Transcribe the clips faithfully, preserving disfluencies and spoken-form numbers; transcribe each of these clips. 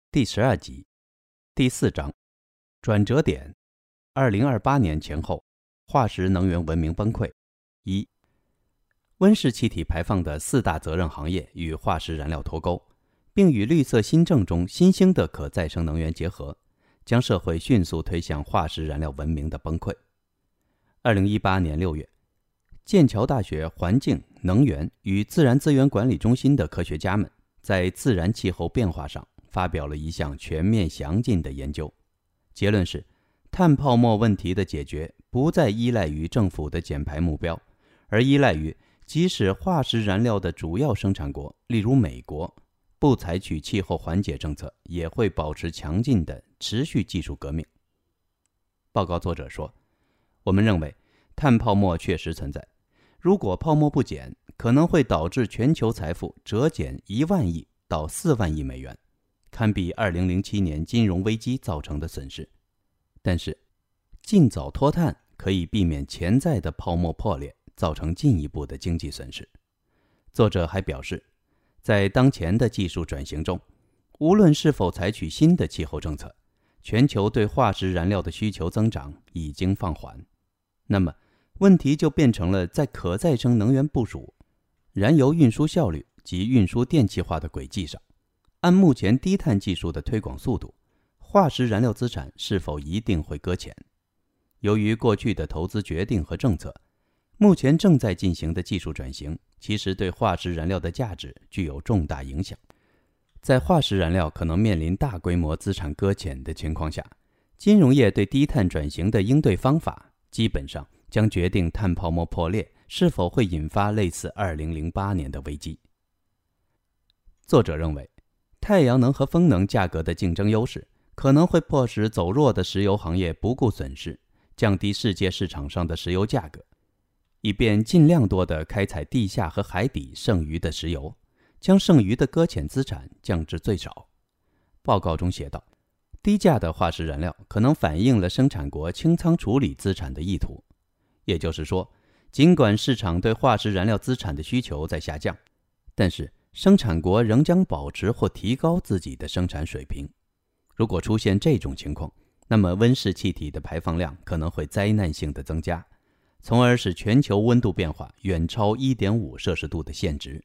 第十二集，第四章，转折点，二零二八年前后，化石能源文明崩溃。一、温室气体排放的四大责任行业与化石燃料脱钩，并与绿色新政中新兴的可再生能源结合，将社会迅速推向化石燃料文明的崩溃。二零一八年六月，剑桥大学环境、能源与自然资源管理中心的科学家们在《自然气候变化》上发表了一项全面详尽的研究，结论是，碳泡沫问题的解决不再依赖于政府的减排目标，而依赖于即使化石燃料的主要生产国，例如美国，不采取气候缓解政策，也会保持强劲的持续技术革命。报告作者说，我们认为碳泡沫确实存在，如果泡沫不减，可能会导致全球财富折减一万亿到四万亿美元，堪比二零零七年金融危机造成的损失。但是，尽早脱碳可以避免潜在的泡沫破裂，造成进一步的经济损失。作者还表示，在当前的技术转型中，无论是否采取新的气候政策，全球对化石燃料的需求增长已经放缓。那么，问题就变成了在可再生能源部署、燃油运输效率及运输电气化的轨迹上，按目前低碳技术的推广速度，化石燃料资产是否一定会搁浅？由于过去的投资决定和政策，目前正在进行的技术转型其实对化石燃料的价值具有重大影响。在化石燃料可能面临大规模资产搁浅的情况下，金融业对低碳转型的应对方法基本上将决定碳泡沫破裂是否会引发类似二零零八年的危机。作者认为，太阳能和风能价格的竞争优势可能会迫使走弱的石油行业不顾损失，降低世界市场上的石油价格，以便尽量多地开采地下和海底剩余的石油，将剩余的搁浅资产降至最少。报告中写道，低价的化石燃料可能反映了生产国清仓处理资产的意图，也就是说，尽管市场对化石燃料资产的需求在下降，但是生产国仍将保持或提高自己的生产水平。如果出现这种情况，那么温室气体的排放量可能会灾难性的增加，从而使全球温度变化远超 一点五摄氏度的限值。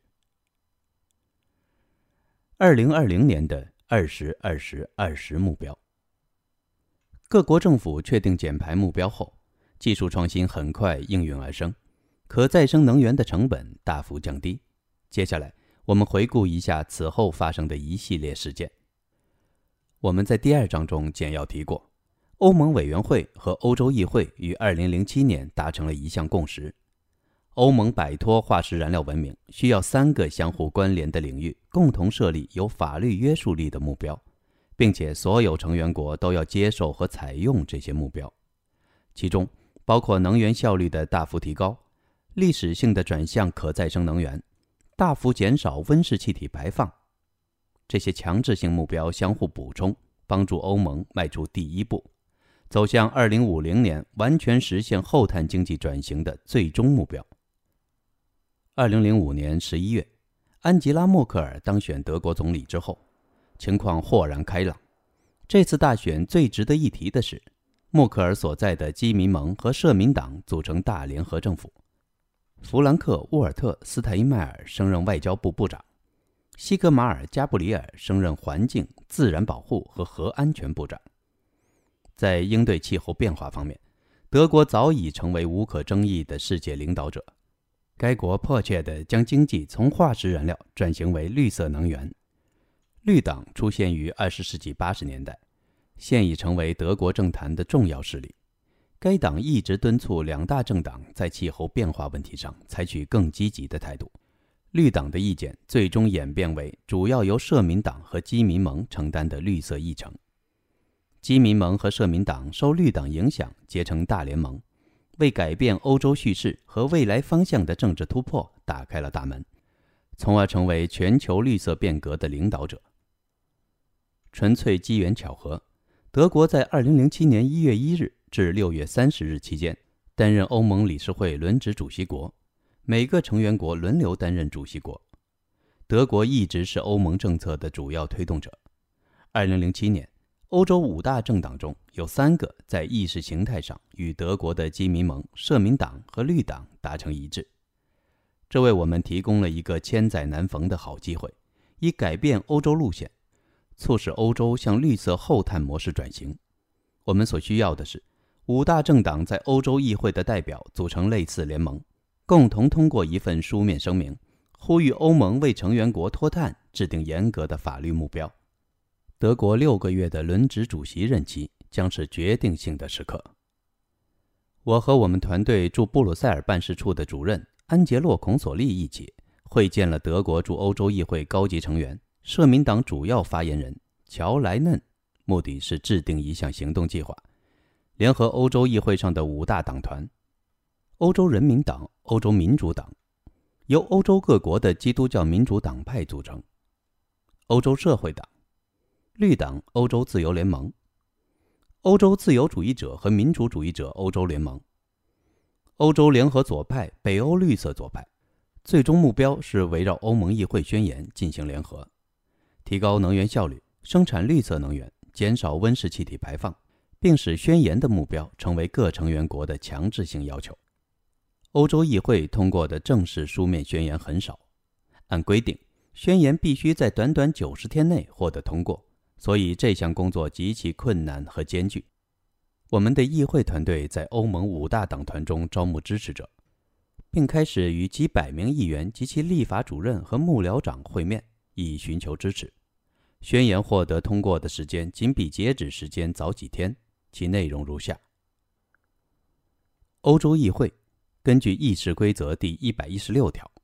二零二零年的二十、二十、二十目标，各国政府确定减排目标后，技术创新很快应运而生，可再生能源的成本大幅降低。接下来，我们回顾一下此后发生的一系列事件。我们在第二章中简要提过，欧盟委员会和欧洲议会于二零零七年达成了一项共识，欧盟摆脱化石燃料文明需要三个相互关联的领域共同设立有法律约束力的目标，并且所有成员国都要接受和采用这些目标，其中包括能源效率的大幅提高、历史性的转向可再生能源、大幅减少温室气体排放。这些强制性目标相互补充，帮助欧盟迈出第一步，走向二零五零年完全实现后碳经济转型的最终目标。二零零五年十一月，安吉拉·默克尔当选德国总理之后，情况豁然开朗。这次大选最值得一提的是，默克尔所在的基民盟和社民党组成大联合政府，弗兰克·沃尔特·斯泰因迈尔升任外交部部长，西格马尔·加布里尔升任环境、自然保护和核安全部长。在应对气候变化方面，德国早已成为无可争议的世界领导者。该国迫切地将经济从化石燃料转型为绿色能源。绿党出现于二十世纪八十年代，现已成为德国政坛的重要势力。该党一直敦促两大政党在气候变化问题上采取更积极的态度。绿党的意见最终演变为主要由社民党和基民盟承担的绿色议程。基民盟和社民党受绿党影响，结成大联盟，为改变欧洲叙事和未来方向的政治突破打开了大门，从而成为全球绿色变革的领导者。纯粹机缘巧合，德国在二零零七年一月一日至六月三十日期间担任欧盟理事会轮值主席国，每个成员国轮流担任主席国。德国一直是欧盟政策的主要推动者。 二零零七年，欧洲五大政党中有三个在意识形态上与德国的基民盟、社民党和绿党达成一致，这为我们提供了一个千载难逢的好机会，以改变欧洲路线，促使欧洲向绿色后碳模式转型。我们所需要的是，五大政党在欧洲议会的代表组成类似联盟，共同通过一份书面声明，呼吁欧盟为成员国脱碳制定严格的法律目标。德国六个月的轮值主席任期将是决定性的时刻。我和我们团队驻布鲁塞尔办事处的主任安杰洛·孔索利一起会见了德国驻欧洲议会高级成员、社民党主要发言人乔莱嫩，目的是制定一项行动计划，联合欧洲议会上的五大党团：欧洲人民党、欧洲民主党，由欧洲各国的基督教民主党派组成；欧洲社会党、绿党欧洲自由联盟、欧洲自由主义者和民主主义者欧洲联盟、欧洲联合左派北欧绿色左派。最终目标是围绕欧盟议会宣言进行联合，提高能源效率，生产绿色能源，减少温室气体排放，并使宣言的目标成为各成员国的强制性要求。欧洲议会通过的正式书面宣言很少，按规定，宣言必须在短短九十天内获得通过，所以这项工作极其困难和艰巨。我们的议会团队在欧盟五大党团中招募支持者，并开始与几百名议员及其立法主任和幕僚长会面，以寻求支持。宣言获得通过的时间仅比截止时间早几天，其内容如下：欧洲议会根据议事规则第一百一十六条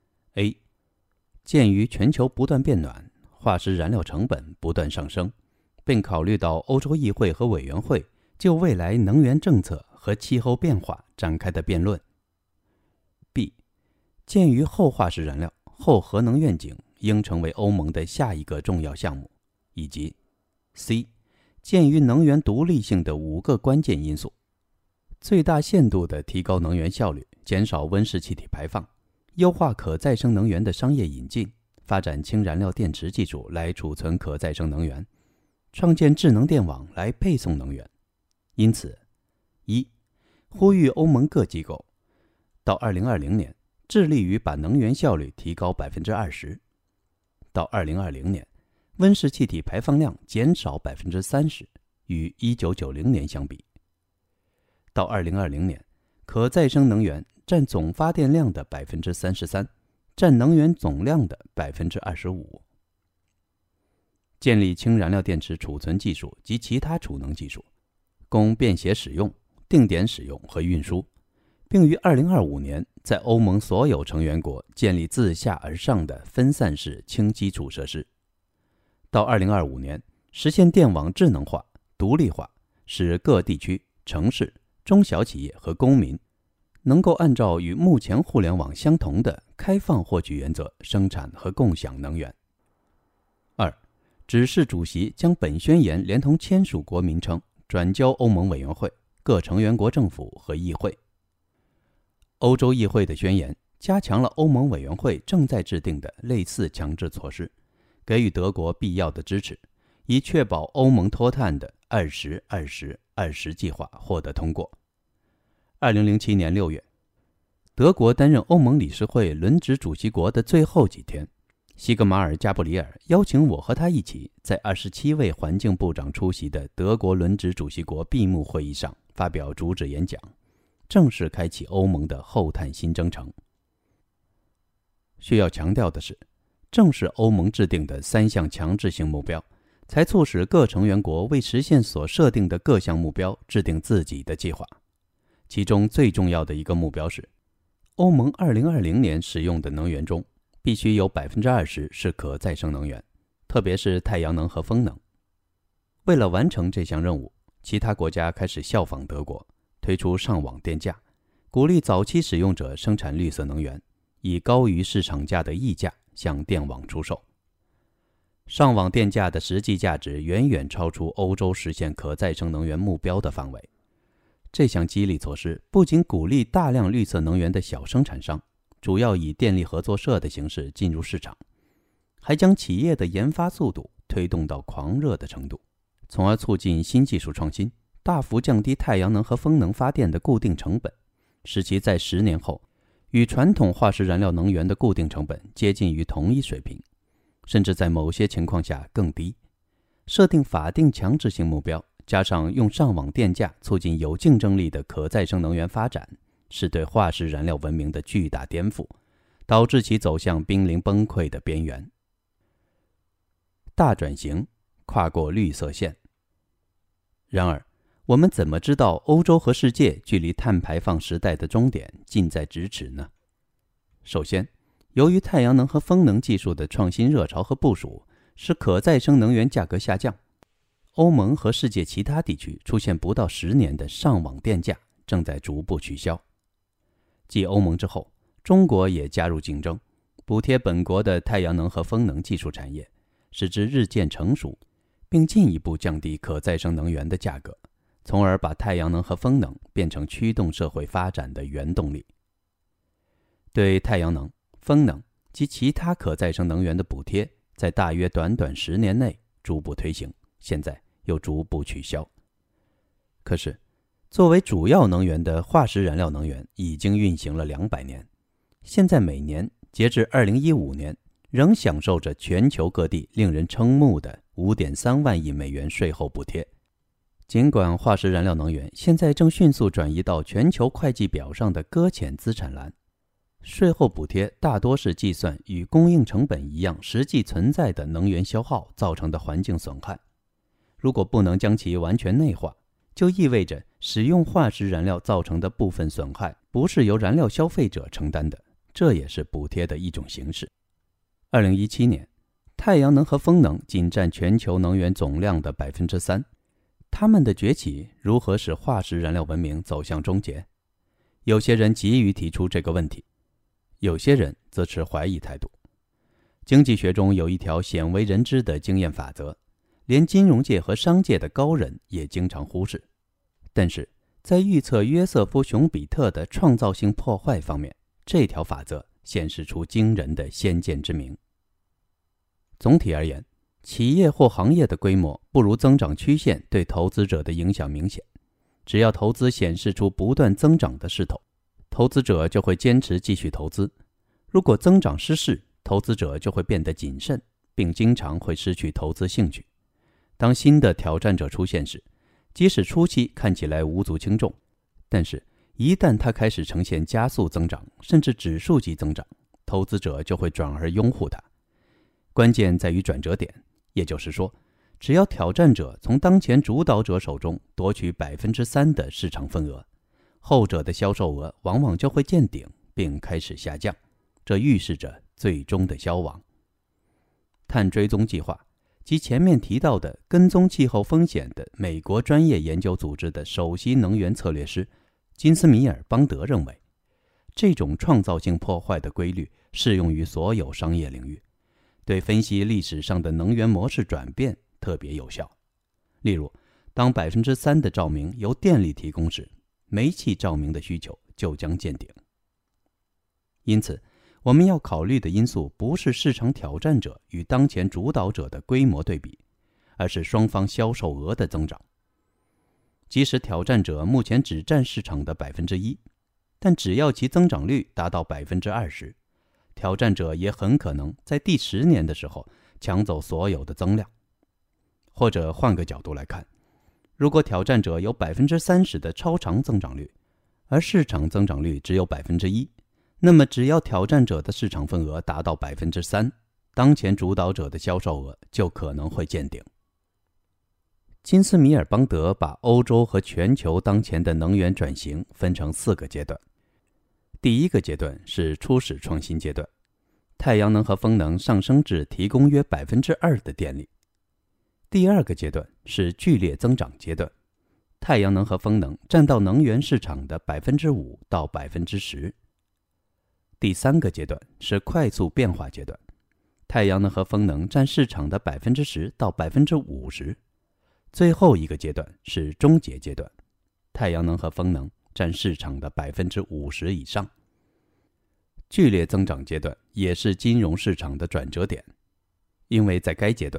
A， 鉴于全球不断变暖，化石燃料成本不断上升，并考虑到欧洲议会和委员会就未来能源政策和气候变化展开的辩论。B， 鉴于后化石燃料、后核能愿景应成为欧盟的下一个重要项目，以及 C， 鉴于能源独立性的五个关键因素：最大限度地提高能源效率，减少温室气体排放，优化可再生能源的商业引进，发展氢燃料电池技术来储存可再生能源，创建智能电网来配送能源。因此，一、呼吁欧盟各机构到二零二零年致力于把能源效率提高 百分之二十， 到二零二零年温室气体排放量减少 百分之三十， 与一九九零年相比，到二零二零年可再生能源占总发电量的 百分之三十三， 占能源总量的 百分之二十五。 建立氢燃料电池储存技术及其他储能技术，供便携使用、定点使用和运输，并于二零二五年在欧盟所有成员国建立自下而上的分散式氢基础设施。到二零二五年实现电网智能化、独立化，使各地区、城市、中小企业和公民能够按照与目前互联网相同的开放获取原则生产和共享能源。二、指示主席将本宣言连同签署国名称转交欧盟委员会、各成员国政府和议会。欧洲议会的宣言加强了欧盟委员会正在制定的类似强制措施，给予德国必要的支持，以确保欧盟脱碳的二十二十二十计划获得通过。二零零七年六月，德国担任欧盟理事会轮值主席国的最后几天，西格马尔·加布里尔邀请我和他一起在二十七位环境部长出席的德国轮值主席国闭幕会议上发表主旨演讲，正式开启欧盟的后碳新征程。需要强调的是，正是欧盟制定的三项强制性目标，才促使各成员国为实现所设定的各项目标制定自己的计划。其中最重要的一个目标是，欧盟二零二零年使用的能源中必须有 百分之二十 是可再生能源，特别是太阳能和风能。为了完成这项任务，其他国家开始效仿德国，推出上网电价，鼓励早期使用者生产绿色能源，以高于市场价的溢价向电网出售。上网电价的实际价值远远超出欧洲实现可再生能源目标的范围。这项激励措施不仅鼓励大量绿色能源的小生产商，主要以电力合作社的形式进入市场，还将企业的研发速度推动到狂热的程度，从而促进新技术创新，大幅降低太阳能和风能发电的固定成本，使其在十年后与传统化石燃料能源的固定成本接近于同一水平，甚至在某些情况下更低。设定法定强制性目标，加上用上网电价促进有竞争力的可再生能源发展，是对化石燃料文明的巨大颠覆，导致其走向濒临崩溃的边缘。大转型，跨过绿色线。然而，我们怎么知道欧洲和世界距离碳排放时代的终点近在咫尺呢？首先，由于太阳能和风能技术的创新热潮和部署，使可再生能源价格下降。欧盟和世界其他地区出现不到十年的上网电价正在逐步取消。继欧盟之后，中国也加入竞争，补贴本国的太阳能和风能技术产业，使之日渐成熟，并进一步降低可再生能源的价格，从而把太阳能和风能变成驱动社会发展的原动力。对太阳能、风能及其他可再生能源的补贴，在大约短短十年内逐步推行，现在又逐步取消。可是，作为主要能源的化石燃料能源已经运行了两百年，现在每年截至二零一五年，仍享受着全球各地令人瞠目的 五点三万亿美元税后补贴。尽管化石燃料能源现在正迅速转移到全球会计表上的搁浅资产栏，税后补贴大多是计算与供应成本一样实际存在的能源消耗造成的环境损害。如果不能将其完全内化，就意味着使用化石燃料造成的部分损害不是由燃料消费者承担的，这也是补贴的一种形式。二零一七年，太阳能和风能仅占全球能源总量的 百分之三， 它们的崛起如何使化石燃料文明走向终结？有些人急于提出这个问题，有些人则持怀疑态度。经济学中有一条鲜为人知的经验法则，连金融界和商界的高人也经常忽视。但是在预测约瑟夫·熊彼特的创造性破坏方面，这条法则显示出惊人的先见之明。总体而言，企业或行业的规模不如增长曲线对投资者的影响明显。只要投资显示出不断增长的势头，投资者就会坚持继续投资。如果增长失势，投资者就会变得谨慎，并经常会失去投资兴趣。当新的挑战者出现时，即使初期看起来无足轻重，但是一旦它开始呈现加速增长，甚至指数级增长，投资者就会转而拥护它。关键在于转折点，也就是说，只要挑战者从当前主导者手中夺取 百分之三 的市场份额，后者的销售额往往就会见顶并开始下降，这预示着最终的消亡。碳追踪计划及前面提到的跟踪气候风险的美国专业研究组织的首席能源策略师金斯米尔·邦德认为，这种创造性破坏的规律适用于所有商业领域，对分析历史上的能源模式转变特别有效。例如，当 百分之三 的照明由电力提供时，煤气照明的需求就将见顶。因此，我们要考虑的因素不是市场挑战者与当前主导者的规模对比，而是双方销售额的增长。即使挑战者目前只占市场的 百分之一， 但只要其增长率达到 百分之二十， 挑战者也很可能在第十年的时候抢走所有的增量。或者换个角度来看，如果挑战者有 百分之三十 的超长增长率，而市场增长率只有 百分之一，那么只要挑战者的市场份额达到 百分之三， 当前主导者的销售额就可能会见顶。金斯米尔·邦德把欧洲和全球当前的能源转型分成四个阶段。第一个阶段是初始创新阶段，太阳能和风能上升至提供约 百分之二 的电力。第二个阶段是剧烈增长阶段，太阳能和风能占到能源市场的 百分之五 到 百分之十。第三个阶段是快速变化阶段，太阳能和风能占市场的 百分之十 到 百分之五十。最后一个阶段是终结阶段，太阳能和风能占市场的 百分之五十 以上。剧烈增长阶段也是金融市场的转折点，因为在该阶段，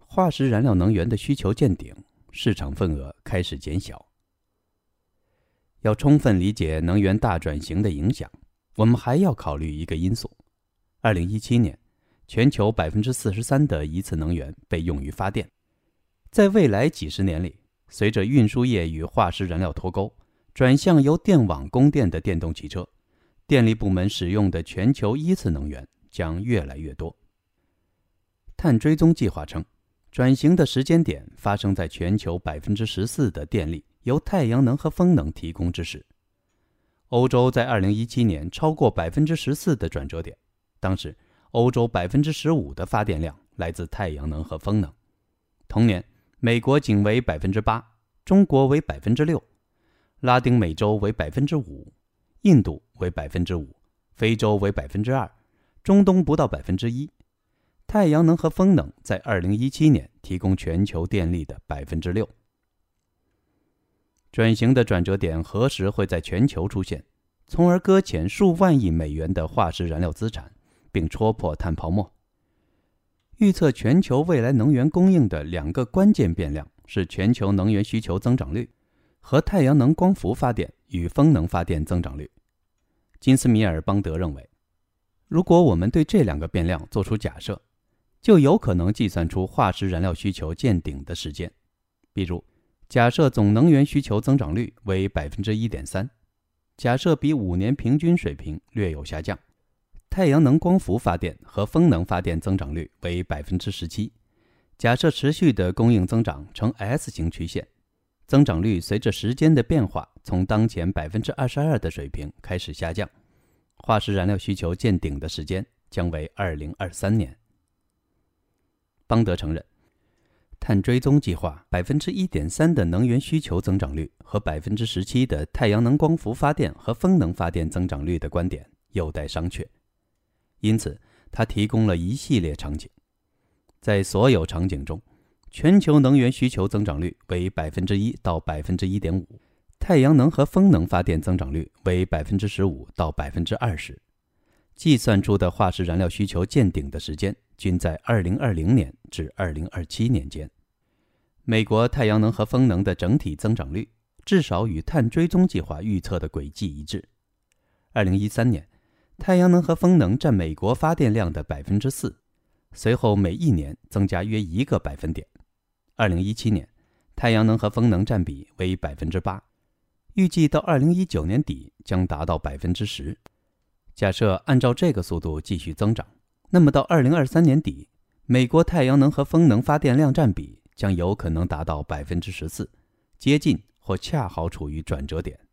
化石燃料能源的需求见顶，市场份额开始减小。要充分理解能源大转型的影响，我们还要考虑一个因素：二零一七年，全球 百分之四十三 的一次能源被用于发电。在未来几十年里，随着运输业与化石燃料脱钩，转向由电网供电的电动汽车，电力部门使用的全球一次能源将越来越多。碳追踪计划称，转型的时间点发生在全球 百分之十四 的电力由太阳能和风能提供之时。欧洲在二零一七年超过 百分之十四 的转折点，当时欧洲 百分之十五 的发电量来自太阳能和风能。同年，美国仅为 百分之八， 中国为 百分之六， 拉丁美洲为 百分之五， 印度为 百分之五， 非洲为 百分之二， 中东不到 百分之一。太阳能和风能在二零一七年提供全球电力的 百分之六。 转型的转折点何时会在全球出现，从而搁浅数万亿美元的化石燃料资产，并戳破碳泡沫？预测全球未来能源供应的两个关键变量是全球能源需求增长率和太阳能光伏发电与风能发电增长率。金斯米尔邦德认为，如果我们对这两个变量做出假设，就有可能计算出化石燃料需求见顶的时间。比如，假设总能源需求增长率为 百分之一点三， 假设比五年平均水平略有下降，太阳能光伏发电和风能发电增长率为 百分之十七， 假设持续的供应增长呈 S 型曲线，增长率随着时间的变化从当前 百分之二十二 的水平开始下降，化石燃料需求见顶的时间将为二零二三年。邦德承认，碳追踪计划 百分之一点三 的能源需求增长率和 百分之十七 的太阳能光伏发电和风能发电增长率的观点有待商榷。因此，他提供了一系列场景。在所有场景中，全球能源需求增长率为 百分之一 到 百分之一点五， 太阳能和风能发电增长率为 百分之十五 到 百分之二十。计算出的化石燃料需求见顶的时间均在二零二零年至二零二七年间。美国太阳能和风能的整体增长率至少与碳追踪计划预测的轨迹一致。二零一三年，太阳能和风能占美国发电量的 百分之四， 随后每一年增加约一个百分点。二零一七年，太阳能和风能占比为 百分之八， 预计到二零一九年底将达到 百分之十。假设按照这个速度继续增长，那么到二零二三年底，美国太阳能和风能发电量占比将有可能达到 百分之十四， 接近或恰好处于转折点。